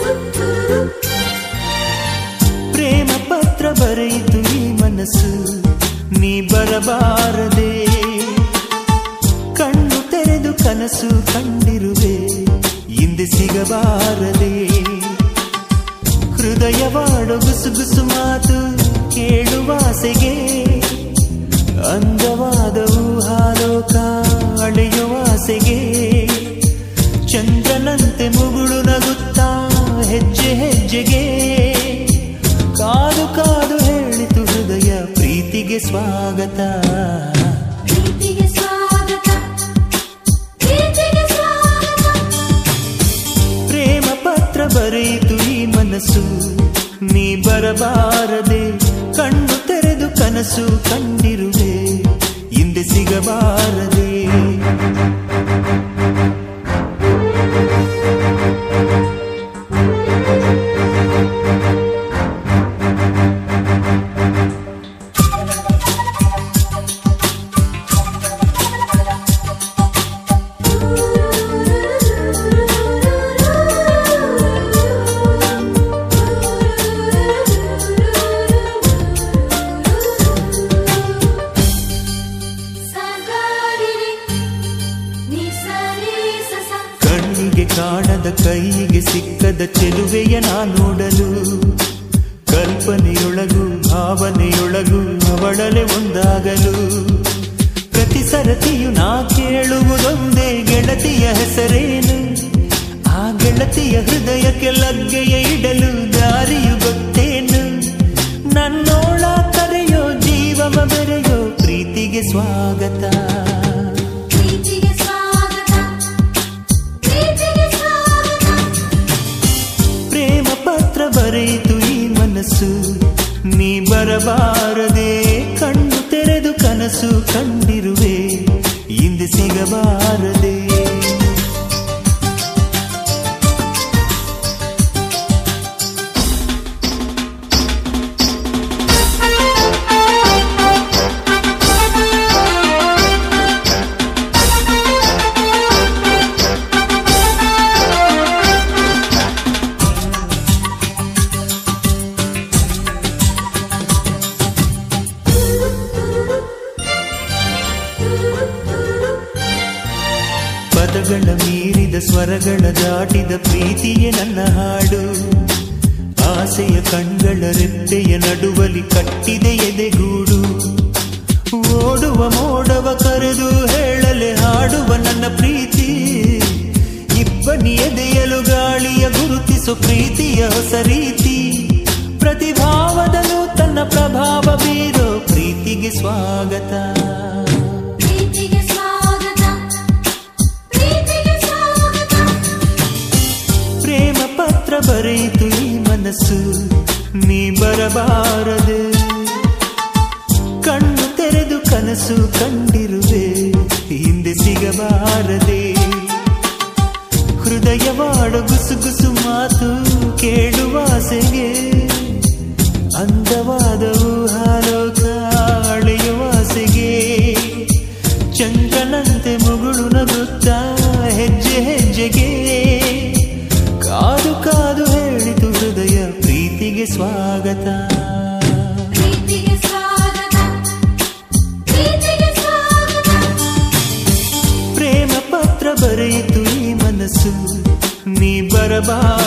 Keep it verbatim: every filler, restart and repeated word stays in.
ಪ್ರೇಮ ಪತ್ರ ಬರೆಯಿತು ಈ ಮನಸ್ಸು, ನೀ ಬರಬಾರದೆ. ಕಣ್ಣು ತೆರೆದು ಕನಸು ಕಂಡಿರುವೆ, ಹಿಂದೆ ಸಿಗಬಾರದೆ. ಹೃದಯವಾಡೋ ಗುಸುಗುಸು ಮಾತು ಕೇಳುವಾಸೆಗೆ, ಅಂದವಾದ ಊಹಾಲೋಕ ಅಳೆಯುವಾಸೆಗೆ. ಚಂದ್ರನಂತೆ ಮುಗುಳು ನಗುತ್ತಾ ಹೆಜ್ಜೆ ಹೆಜ್ಜೆಗೆ, ಕಾದು ಕಾದು ಹೇಳಿತು ಹೃದಯ ಪ್ರೀತಿಗೆ ಸ್ವಾಗತ. ಪ್ರೀತಿಗೆ ಸ್ವಾಗತ, ಪ್ರೀತಿಗೆ ಸ್ವಾಗತ. ಪ್ರೇಮ ಪತ್ರ ಬರೆಯಿತು ಈ ಮನಸ್ಸು, ನೀ ಬರಬಾರದೆ. ಕಣ್ಣು ತೆರೆದು ಕನಸು ಕಂಡಿರುವೆ, ಹಿಂದೆ ಸಿಗಬಾರದೆ. ಕಾಣದ ಕೈಗೆ ಸಿಕ್ಕದ ಚೆಲುವೆಯ ನಾ ನೋಡಲು, ಕಲ್ಪನೆಯೊಳಗು ಭಾವನೆಯೊಳಗು ಅವಳಲೆ ಒಂದಾಗಲು. ಪ್ರತಿ ಸರತಿಯು ನಾ ಕೇಳುವುದೊಂದೇ, ಗೆಳತಿಯ ಹೆಸರೇನು? ಆ ಗೆಳತಿಯ ಹೃದಯಕ್ಕೆ ಲಗ್ಗೆಯ ಇಡಲು ದಾರಿಯು ಗೊತ್ತೇನು? ನನ್ನೋಳ ಕರೆಯೋ ಜೀವವ ಬೆರೆಯೋ ಪ್ರೀತಿಗೆ ಸ್ವಾಗತ. ಬರೆಯಿತು ಈ ಮನಸ್ಸು, ನೀ ಬರಬಾರದೆ. ಕಣ್ಣು ತೆರೆದು ಕನಸು ಕಂಡಿರುವೆ, ಹಿಂದೆ ಸಿಗಬಾರದೆ. ಪದಗಳ ಮೀರಿದ ಸ್ವರಗಳ ದಾಟಿದ ಪ್ರೀತಿಯೇ ನನ್ನ ಹಾಡು. ಆಸೆಯ ಕಣ್ಗಳ ರೆಪ್ಪೆಯ ನಡುವಲಿ ಕಟ್ಟಿದೆ ಎದೆಗೂಡು. ಓಡುವ ಮೋಡವ ಕರೆದು ಹೇಳಲೆ ಹಾಡುವ ನನ್ನ ಪ್ರೀತಿ. ಇಬ್ಬನಿ ಎದೆಯಲು ಗಾಳಿಯ ಗುರುತಿಸು ಪ್ರೀತಿಯ ಹೊಸ ರೀತಿ. ಪ್ರತಿಭಾವದಲ್ಲೂ ತನ್ನ ಪ್ರಭಾವ ಬೀರೋ ಪ್ರೀತಿಗೆ ಸ್ವಾಗತ. ಬರೆಯಿತು ಈ ಮನಸ್ಸು, ನೀ ಬರಬಾರದೆ. ಕಣ್ಣು ತೆರೆದು ಕನಸು ಕಂಡಿರುವೆ, ಹಿಂದೆ ಸಿಗಬಾರದೆ. ಹೃದಯವಾಡ ಗುಸುಗುಸು ಮಾತು ಕೇಳುವಾಸೆಗೆ, ಅಂದವಾದ ಊಹಾಲೋಕ ಅಳೆಯುವಾಸೆಗೆ. ಚಂದ್ರನಂತೆ ಮುಗುಳು ನಗುತ್ತಾ ಹೆಜ್ಜೆ ಹೆಜ್ಜೆಗೆ, ಕಾದು ಕಾದು ಹೇಳಿತು ಹೃದಯ ಪ್ರೀತಿಗೆ ಸ್ವಾಗತ. ಪ್ರೀತಿಗೆ ಸ್ವಾಗತ, ಪ್ರೀತಿಗೆ ಸ್ವಾಗತ. ಪ್ರೇಮ ಪತ್ರ ಬರೆಯಿತು ಈ ಮನಸ್ಸು, ನೀ ಬರಬಾರದೆ.